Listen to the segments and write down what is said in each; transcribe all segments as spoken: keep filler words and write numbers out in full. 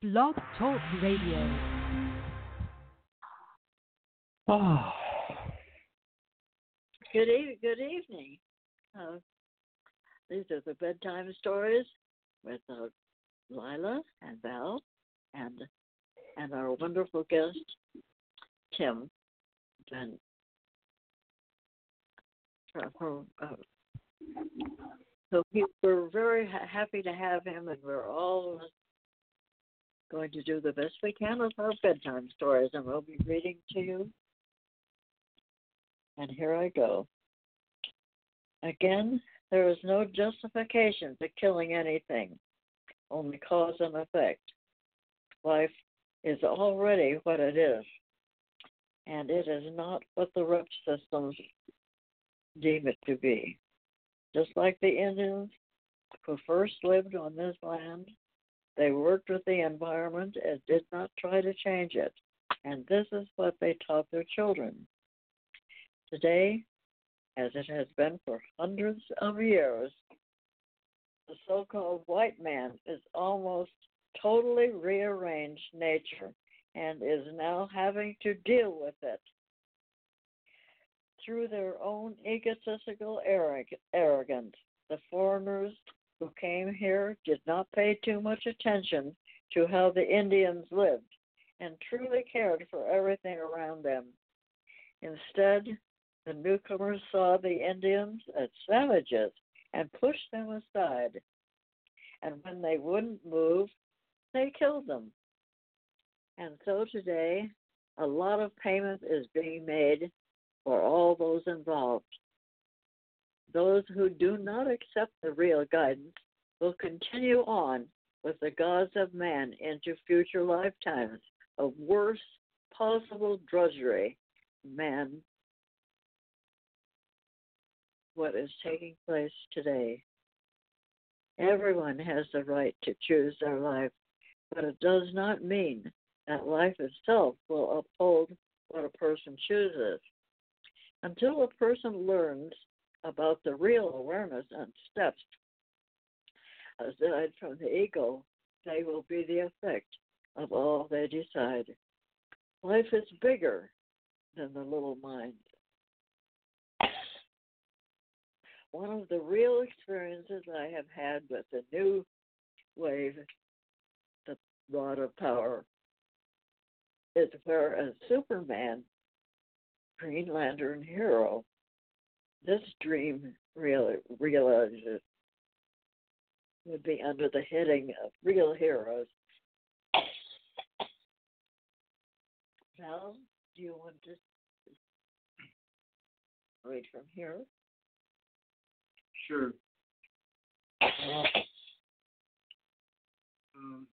Blog Talk Radio. Oh, Good, e- good evening. Uh, these are the bedtime stories with uh, Lila and Val and and our wonderful guest Tim. And uh, from, uh, so he, we're very ha- happy to have him, and we're all going to do the best we can with our bedtime stories, and we'll be reading to you. And here I go. Again, there is no justification to killing anything, only cause and effect. Life is already what it is, and it is not what the root systems deem it to be. Just like the Indians who first lived on this land, they worked with the environment and did not try to change it, and this is what they taught their children. Today, as it has been for hundreds of years, the so-called white man is almost totally rearranged nature and is now having to deal with it. Through their own egotistical arrogance, the foreigners who came here did not pay too much attention to how the Indians lived and truly cared for everything around them. Instead, the newcomers saw the Indians as savages and pushed them aside. And when they wouldn't move, they killed them. And so today, a lot of payment is being made for all those involved. Those who do not accept the real guidance will continue on with the gods of man into future lifetimes of worst possible drudgery. Man, what is taking place today. Everyone has the right to choose their life, but it does not mean that life itself will uphold what a person chooses. Until a person learns about the real awareness and steps aside from the ego, they will be the effect of all they decide. Life is bigger than the little mind. One of the real experiences I have had with the new wave, the rod of power, is where a Superman, Green Lantern hero, this dream real, realizes would be under the heading of real heroes. Val, do you want to read from here? sure. Um,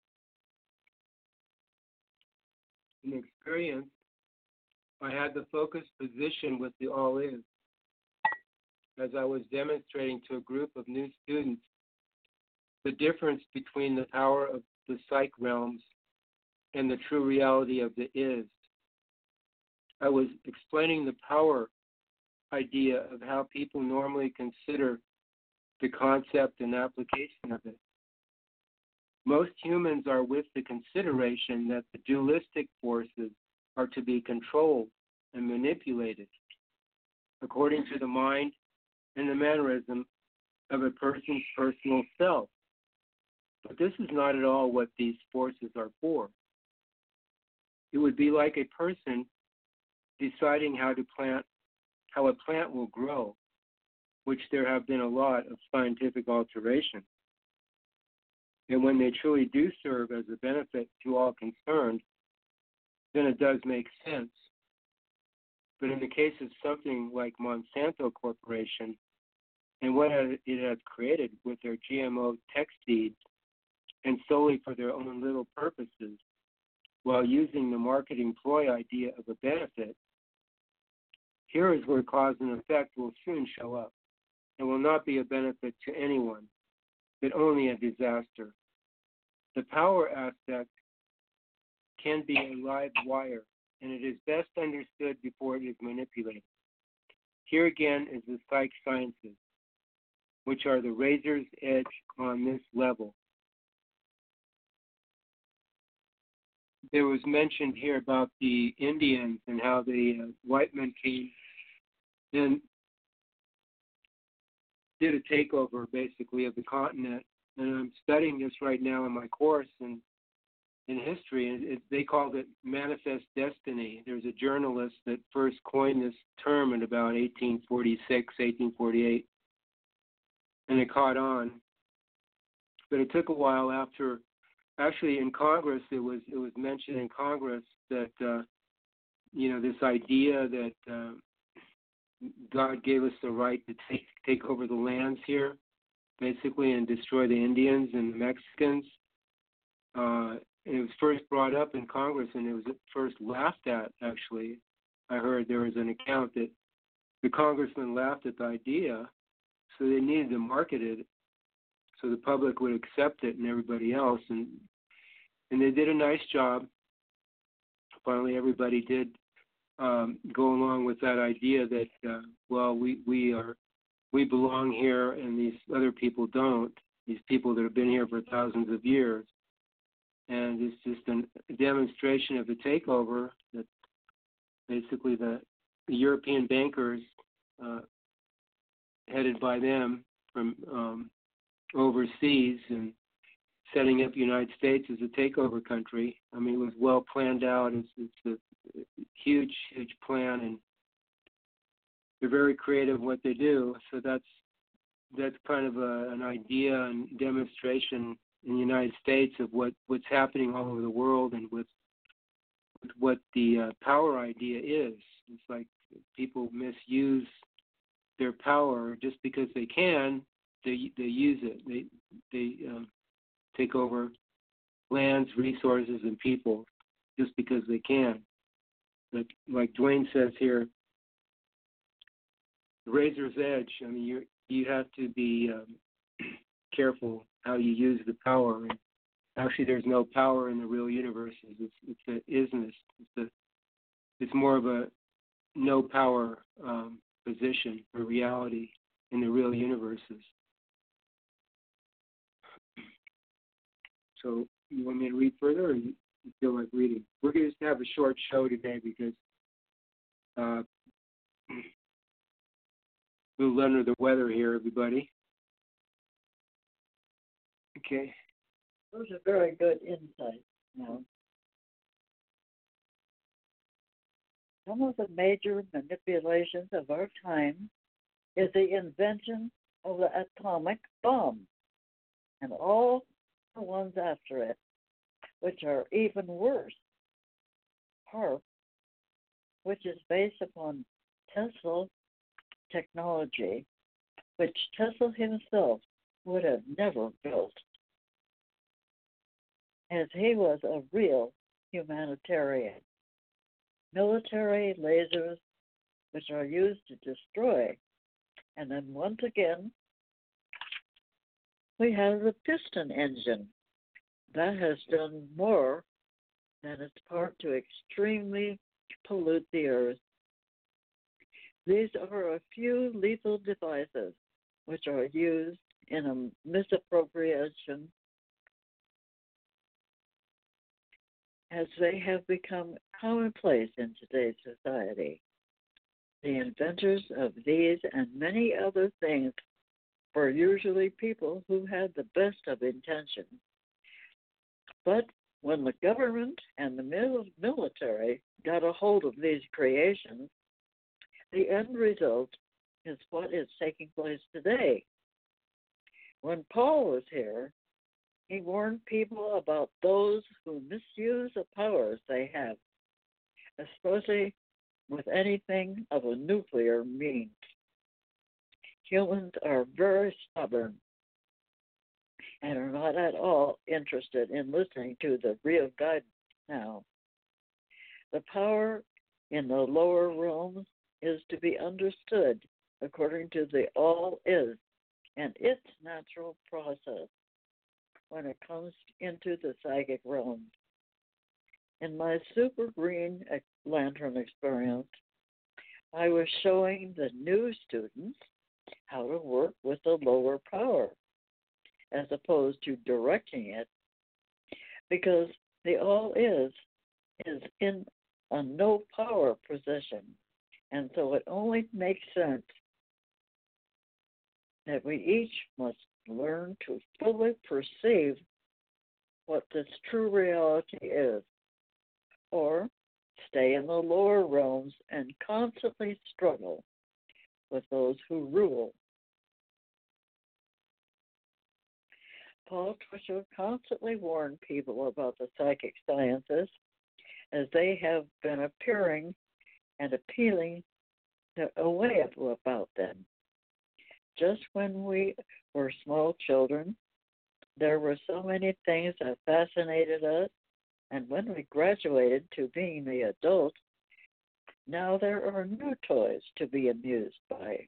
in experience, I had the focused position with the all is as I was demonstrating to a group of new students the difference between the power of the psych realms and the true reality of the is. I was explaining the power idea of how people normally consider the concept and application of it. Most humans are with the consideration that the dualistic forces are to be controlled and manipulated according to the mind and the mannerism of a person's personal self. But this is not at all what these forces are for. It would be like a person deciding how to plant, how a plant will grow, which there have been a lot of scientific alterations. And when they truly do serve as a benefit to all concerned, then it does make sense. But in the case of something like Monsanto Corporation and what it has created with their G M O tech seeds and solely for their own little purposes, while using the marketing ploy idea of a benefit, here is where cause and effect will soon show up and will not be a benefit to anyone, but only a disaster. The power aspect can be a live wire, and it is best understood before it is manipulated. Here again is the psych sciences, which are the razor's edge on this level. there was mentioned here about the Indians and how the uh, white men came and did a takeover, basically, of the continent. And I'm studying this right now in my course in, in history, and it, they called it manifest destiny. There's a journalist that first coined this term in about eighteen forty-six, eighteen forty-eight, and it caught on. But it took a while after, actually in Congress, it was it was mentioned in Congress that, uh, you know, this idea that uh, God gave us the right to take take over the lands here, basically, and destroy the Indians and the Mexicans. Uh, and it was first brought up in Congress, and it was at first laughed at, actually. I heard there was an account that the congressman laughed at the idea, so they needed to market it so the public would accept it and everybody else. And and they did a nice job. Finally, everybody did um, go along with that idea that, uh, well, we, we are we belong here and these other people don't, these people that have been here for thousands of years. And it's just an, a demonstration of the takeover that basically the, the European bankers, uh, headed by them from um, overseas and setting up the United States as a takeover country. I mean, it was well planned out. It's, it's a huge, huge plan, and they're very creative in what they do. So that's that's kind of a, an idea and demonstration in the United States of what, what's happening all over the world and with, with what the uh, power idea is. It's like people misuse their power just because they can. They they use it. They they um, take over lands, resources, and people just because they can. But like Dwayne says here, the razor's edge. I mean, you you have to be um, careful how you use the power. And actually, there's no power in the real universe. It's it's an isness. It's a it's more of a no power um, position or reality in the real universes. So you want me to read further, or you, you feel like reading? We're going to just have a short show today because uh, we're a little under the weather here, everybody. Okay. Those are very good insights. Now, some of the major manipulations of our time is the invention of the atomic bomb and all the ones after it, which are even worse. HAARP, which is based upon Tesla technology, which Tesla himself would have never built, as he was a real humanitarian. Military lasers, which are used to destroy. And then once again, we have the piston engine. That has done more than its part to extremely pollute the earth. These are a few lethal devices which are used in a misappropriation as they have become commonplace in today's society. The inventors of these and many other things were usually people who had the best of intentions. But when the government and the mil- military got a hold of these creations, the end result is what is taking place today. When Paul was here, he warned people about those who misuse the powers they have, especially with anything of a nuclear means. Humans are very stubborn and are not at all interested in listening to the real guidance now. The power in the lower realms is to be understood according to the all is and its natural process when it comes into the psychic realm. In my super green lantern experience, I was showing the new students how to work with the lower power as opposed to directing it, because the all is is in a no power position, and so it only makes sense that we each must learn to fully perceive what this true reality is, or stay in the lower realms and constantly struggle with those who rule. Paul Twitchell constantly warned people about the psychic sciences as they have been appearing and appealing to a way about them. Just when we were small children, there were so many things that fascinated us, and when we graduated to being the adult, now there are new toys to be amused by.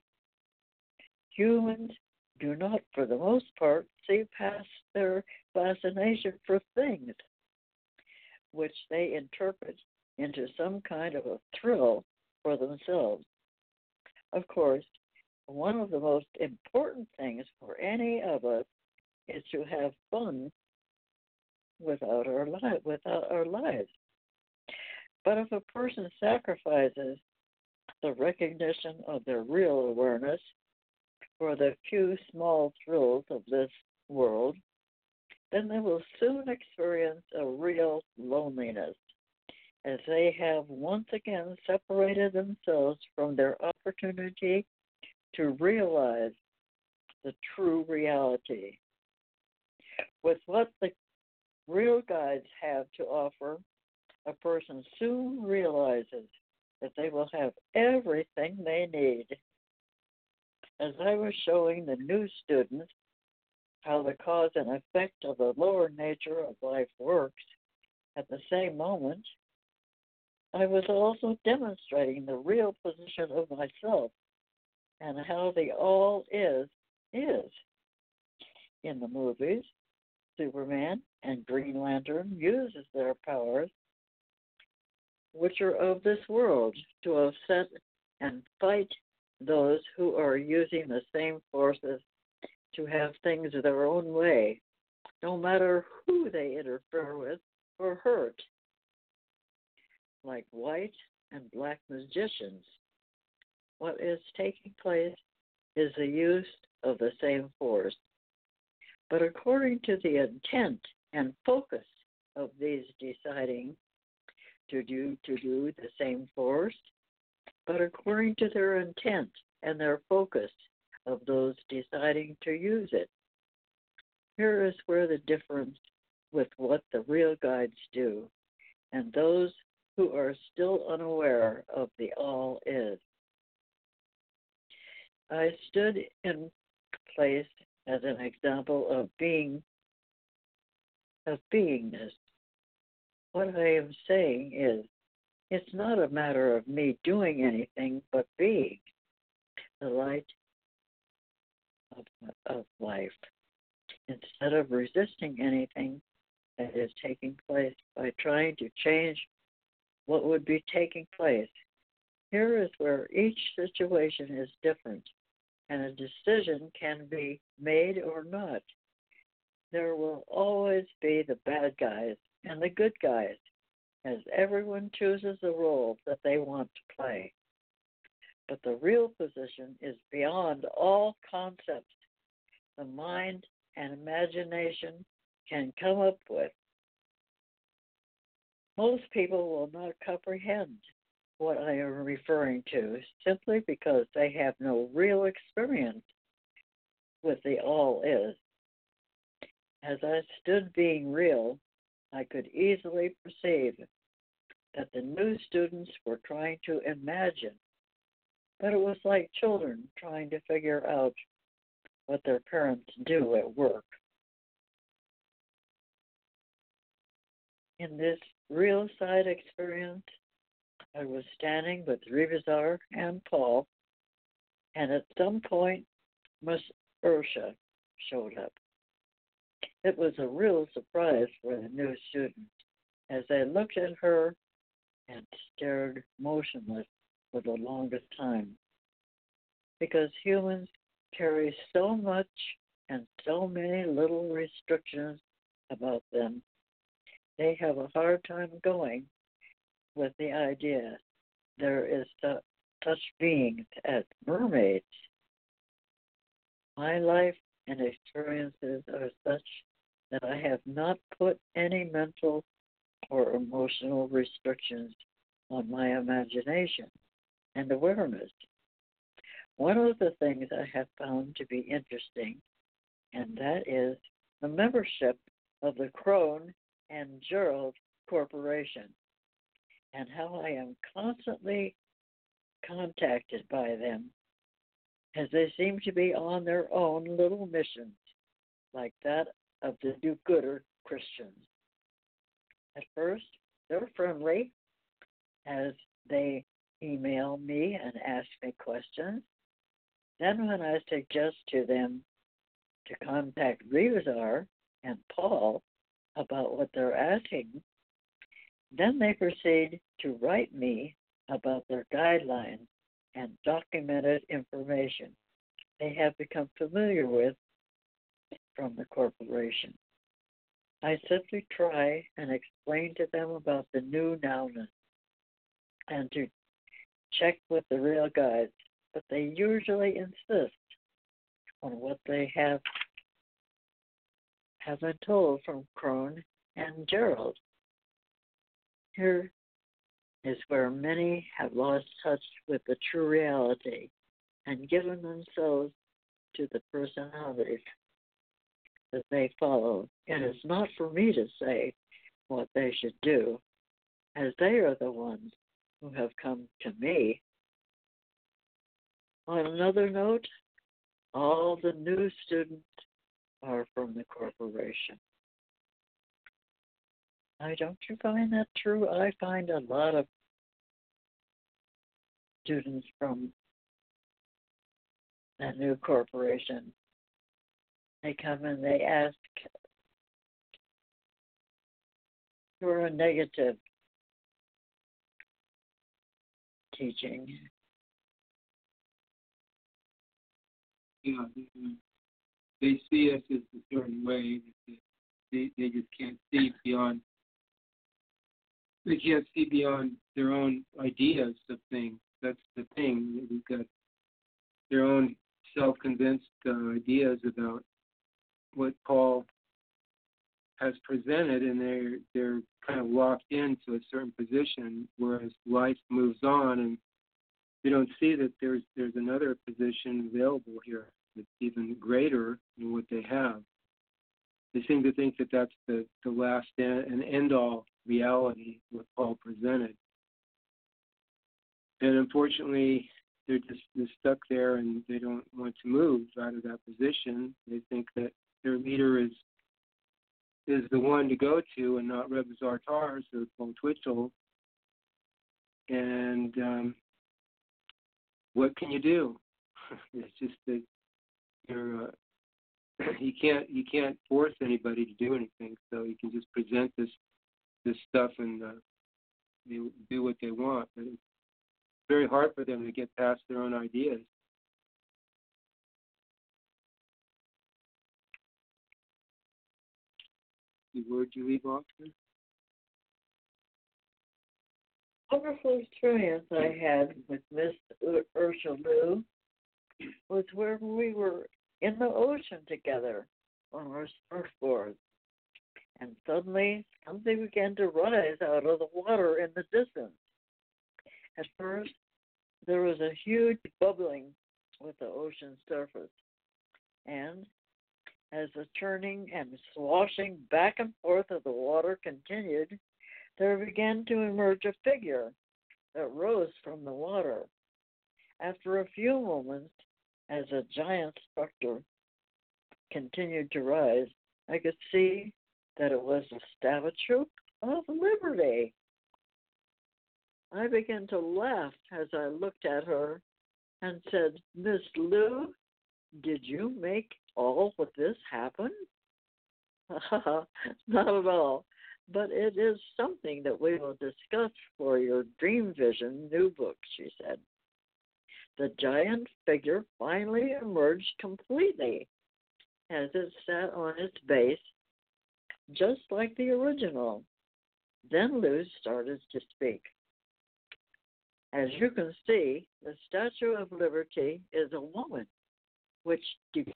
Humans do not, for the most part, see past their fascination for things, which they interpret into some kind of a thrill for themselves. Of course, one of the most important things for any of us is to have fun without our li- without our lives. But if a person sacrifices the recognition of their real awareness for the few small thrills of this world, then they will soon experience a real loneliness, as they have once again separated themselves from their opportunity to realize the true reality. With what the real guides have to offer, a person soon realizes that they will have everything they need. As I was showing the new students how the cause and effect of the lower nature of life works, at the same moment, I was also demonstrating the real position of myself and how the all is, is. In the movies, Superman and Green Lantern uses their powers, which are of this world, to upset and fight those who are using the same forces to have things their own way, no matter who they interfere with or hurt, like white and black magicians. What is taking place is the use of the same force. But according to the intent and focus of these deciding to do to do the same force, but according to their intent and their focus of those deciding to use it. Here is where the difference with what the real guides do and those who are still unaware of the all is. I stood in place as an example of being, of beingness. What I am saying is, it's not a matter of me doing anything but being the light of, of life, instead of resisting anything that is taking place by trying to change what would be taking place. Here is where each situation is different, and a decision can be made or not. There will always be the bad guys and the good guys, as everyone chooses the role that they want to play. But the real position is beyond all concepts the mind and imagination can come up with. Most people will not comprehend what I am referring to simply because they have no real experience with the all is. As I stood being real, I could easily perceive that the new students were trying to imagine, but it was like children trying to figure out what their parents do at work. In this real side experience, I was standing with Revizar and Paul, and at some point, Miss Ursha showed up. It was a real surprise for the new students as they looked at her and stared motionless for the longest time, because humans carry so much and so many little restrictions about them. They have a hard time going with the idea there is su- such beings as mermaids. My life and experiences are such that I have not put any mental or emotional restrictions on my imagination and awareness. One of the things I have found to be interesting, and that is the membership of the Crone and Gerald Corporation, and how I am constantly contacted by them as they seem to be on their own little missions, like that of the do-gooder Christians. At first, they're friendly as they email me and ask me questions. Then when I suggest to them to contact Revazar and Paul about what they're asking, then they proceed to write me about their guidelines and documented information they have become familiar with from the corporation. I simply try and explain to them about the new nowness and to check with the real guides, but they usually insist on what they have have been told from Crone and Gerald. Here is where many have lost touch with the true reality and given themselves to the personalities that they follow. It is not for me to say what they should do, as they are the ones who have come to me. On another note, all the new students are from the corporation. I don't you find that true? I find a lot of students from that new corporation. They come and they ask for a negative teaching. Yeah, they see us as a certain way. They they just can't see beyond. They can't see beyond their own ideas of things. That's the thing. We've got their own self-convinced uh, ideas about what Paul has presented, and they're they're kind of locked into a certain position. Whereas life moves on, and they don't see that there's there's another position available here that's even greater than what they have. They seem to think that that's the, the last and end-all reality, what Paul presented. And unfortunately, they're just they're stuck there, and they don't want to move out of that position. They think that their leader is is the one to go to, and not Rebbe Zartars or Paul Twitchell. And um, what can you do? It's just that you're, uh, you can't you can't force anybody to do anything. So you can just present this this stuff, and uh, they do what they want. But it's very hard for them to get past their own ideas. The word you leave off there? Wonderful experience I had with Miss Ur- Ursula Lu was where we were in the ocean together on our surfboard, and suddenly something began to rise out of the water in the distance. At first, there was a huge bubbling with the ocean surface, and as the turning and swashing back and forth of the water continued, there began to emerge a figure that rose from the water. After a few moments, as a giant structure continued to rise, I could see that it was a statue of Liberty. I began to laugh as I looked at her and said, "Miss Lu, did you make all of this happen?" Not at all, but it is something that we will discuss for your Dream Vision new book, she said. The giant figure finally emerged completely as it sat on its base, just like the original. Then Luz started to speak. As you can see, the Statue of Liberty is a woman, which depicts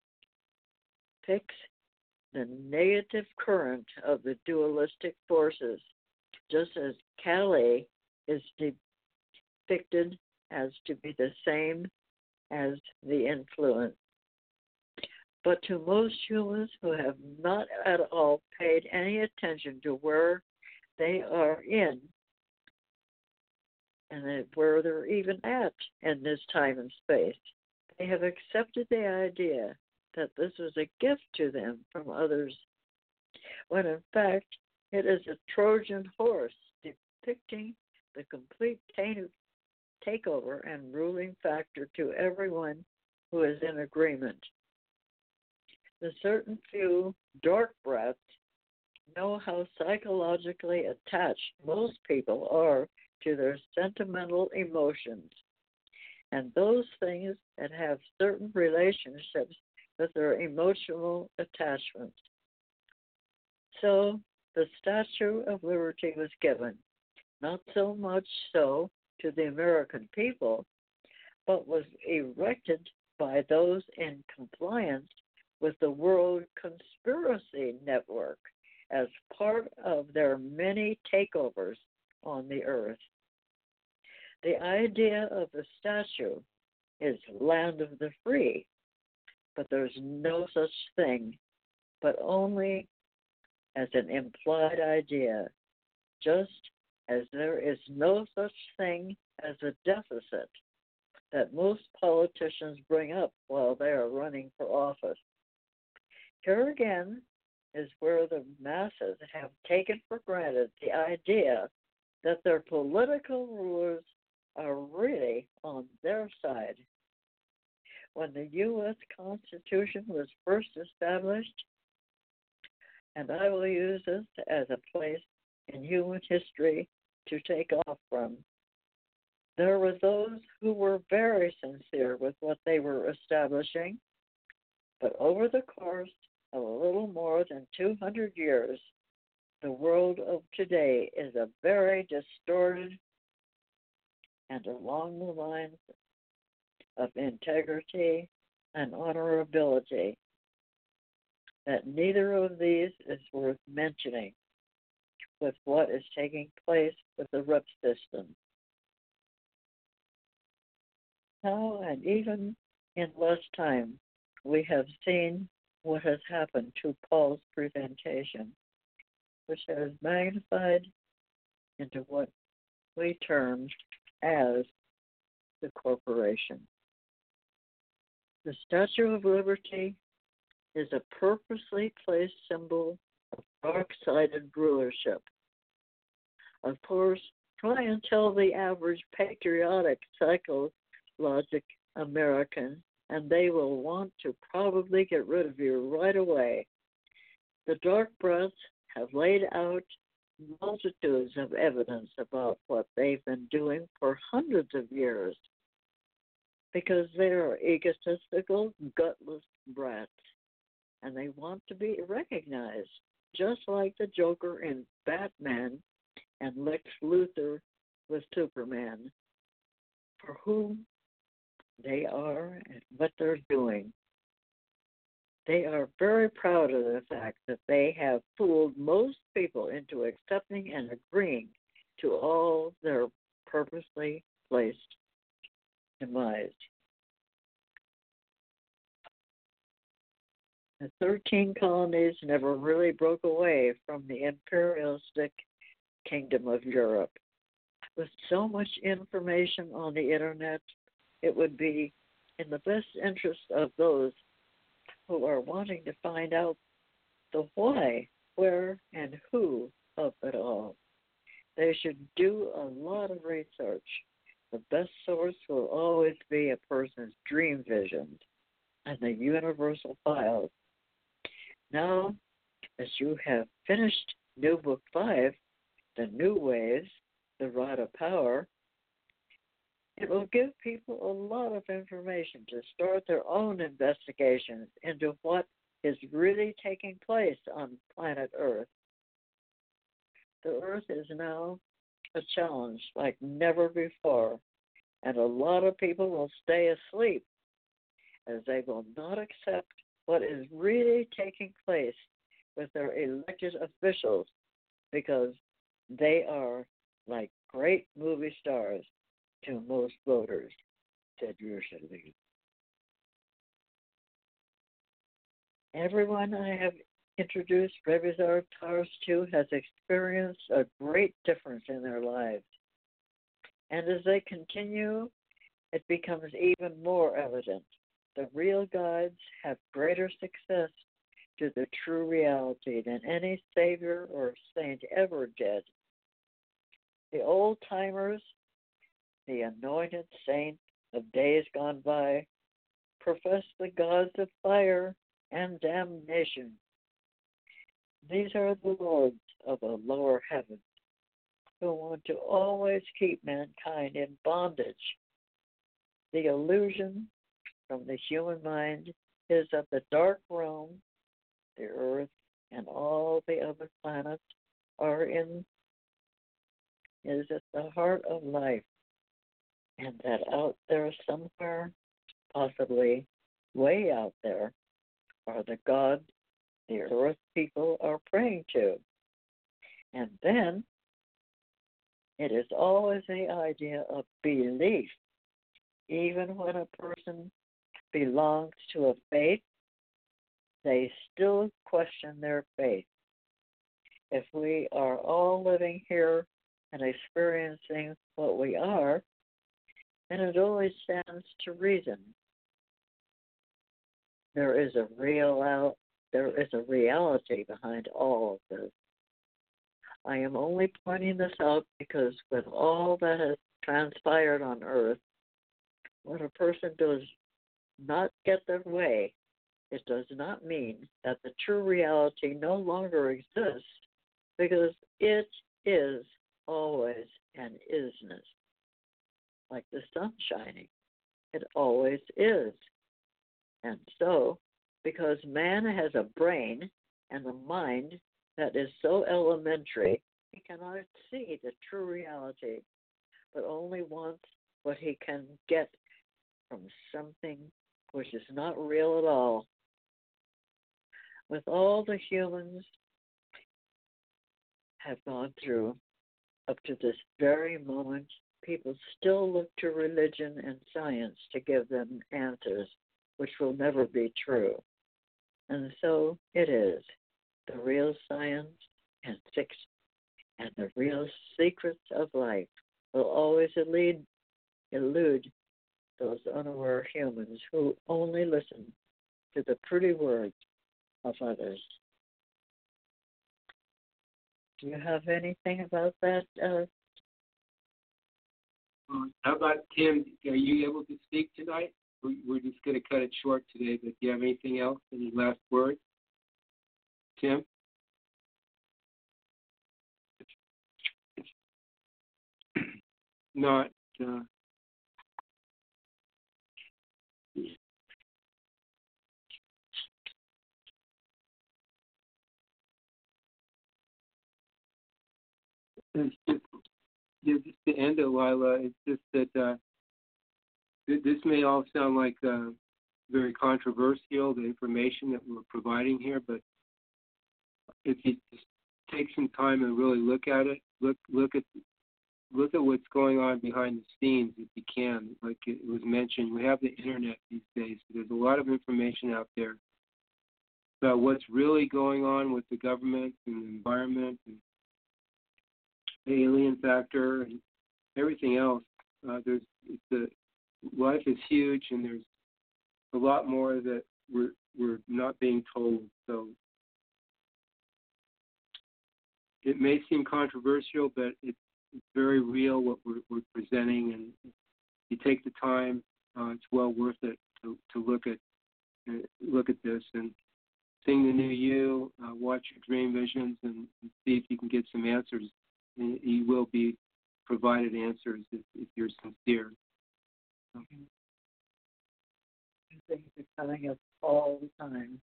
the negative current of the dualistic forces, just as Kali is depicted as to be the same as the influence. But to most humans who have not at all paid any attention to where they are in and where they're even at in this time and space, they have accepted the idea that this was a gift to them from others, when in fact it is a Trojan horse depicting the complete takeover and ruling factor to everyone who is in agreement. The certain few dark brats know how psychologically attached most people are to their sentimental emotions, and those things that have certain relationships with their emotional attachments. So the Statue of Liberty was given, not so much so to the American people, but was erected by those in compliance with the World Conspiracy Network as part of their many takeovers on the earth. The idea of the statue is land of the free, but there's no such thing, but only as an implied idea, just as there is no such thing as a deficit that most politicians bring up while they are running for office. Here again is where the masses have taken for granted the idea that their political rulers are really on their side. When the U S Constitution was first established, and I will use this as a place in human history to take off from, there were those who were very sincere with what they were establishing, but over the course of a little more than two hundred years, the world of today is a very distorted and along the lines of integrity and honorability, that neither of these is worth mentioning with what is taking place with the rep system. Now, and even in less time, we have seen what has happened to Paul's presentation, which has magnified into what we term as the corporation. The Statue of Liberty is a purposely placed symbol of dark-sided rulership. Of course, try and tell the average patriotic psychologic American, and they will want to probably get rid of you right away. The dark brats have laid out multitudes of evidence about what they've been doing for hundreds of years, because they are egotistical, gutless brats, and they want to be recognized, just like the Joker in Batman and Lex Luthor with Superman, for whom they are and what they're doing. They are very proud of the fact that they have fooled most people into accepting and agreeing to all their purposely placed demise. The thirteen colonies never really broke away from the imperialistic kingdom of Europe. With so much information on the internet, it would be in the best interest of those who are wanting to find out the why, where, and who of it all. They should do a lot of research. The best source will always be a person's dream visions and the universal files. Now, as you have finished New Book five, The New Ways, The Rod of Power, it will give people a lot of information to start their own investigations into what is really taking place on planet Earth. The Earth is now a challenge like never before And a lot of people will stay asleep as they will not accept what is really taking place with their elected officials because they are like great movie stars to most voters, said Yerushalayim. Everyone I have introduced Rebizar Tars to has experienced a great difference in their lives. And as they continue, it becomes even more evident. The real guides have greater success to the true reality than any savior or saint ever did. The old timers, the anointed saints of days gone by, profess the gods of fire and damnation. These are the lords of the lower heavens who want to always keep mankind in bondage. The illusion from the human mind is that the dark realm, the earth, and all the other planets are in is at the heart of life, and that out there somewhere, possibly way out there, are the gods the earth people are praying to. And then it is always the idea of belief. Even when a person belongs to a faith, they still question their faith. If we are all living here and experiencing what we are, then it only stands to reason. There is a real there is a reality behind all of this. I am only pointing this out because with all that has transpired on earth, when a person does not get their way, it does not mean that the true reality no longer exists, because it is always an isness. Like the sun shining, it always is. And so, because man has a brain and a mind that is so elementary, he cannot see the true reality, but only wants what he can get from something which is not real at all. With all the humans have gone through up to this very moment, people still look to religion and science to give them answers, which will never be true. And so it is. The real science and six and the real secrets of life will always elude, elude those unaware humans who only listen to the pretty words of others. Do you have anything about that? Uh, Uh, how about Tim? Are you able to speak tonight? We- We're just going to cut it short today, but do you have anything else? Any last words? Tim? Not. Uh, it's just, yeah, just to end it, Lila, it's just that uh, th- this may all sound like uh, very controversial, the information that we're providing here, but if you just take some time and really look at it, look look at look at what's going on behind the scenes if you can. Like it was mentioned, we have the internet these days. So there's a lot of information out there about what's really going on with the government and the environment and the alien factor and everything else. Uh, there's it's a, life is huge, and there's a lot more that we're we're not being told. So it may seem controversial, but it's, it's very real what we're, we're presenting, and if you take the time, uh, it's well worth it to, to look at uh, look at this and sing the new you, uh, watch your dream visions, and, and see if you can get some answers. And you will be provided answers if, if you're sincere. Okay. things are coming up all the time,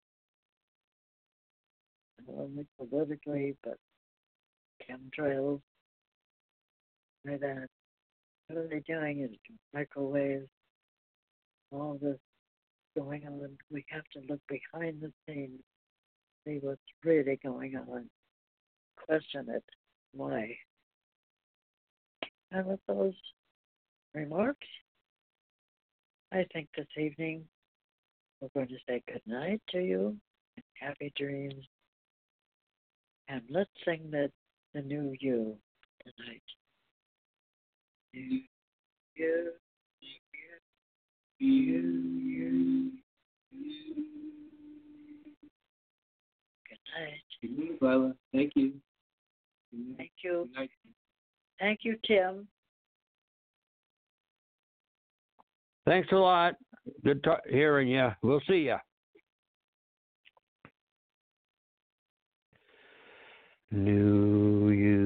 not only politically, but chemtrails, like that. What are they doing? Is microwaves, all this going on. We have to look behind the scenes, see what's really going on, question it. Why? And with those remarks, I think this evening we're going to say good night to you and happy dreams. And let's sing the, the new you tonight. You, you, you, you, you. Good night. Good night, Lila. Thank you. Thank you. Good night. Thank you, Tim. Thanks a lot. Good ta- hearing you. We'll see you. New you.